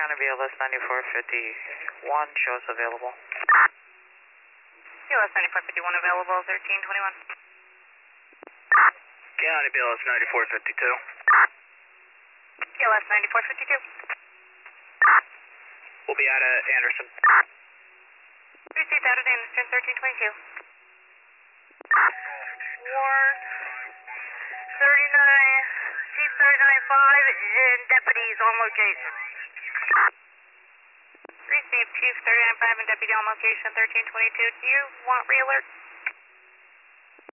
Carolina BLS 9451, shows available. BLS 9451 available, 1321. County BLS 9452. BLS 9452. We'll be out of Anderson. Received out of Anderson, 1322. Warren, 39, Chief 39-5, and deputies on location. Received Chief 39-5 and deputy on location, 1322. Do you want re-alert?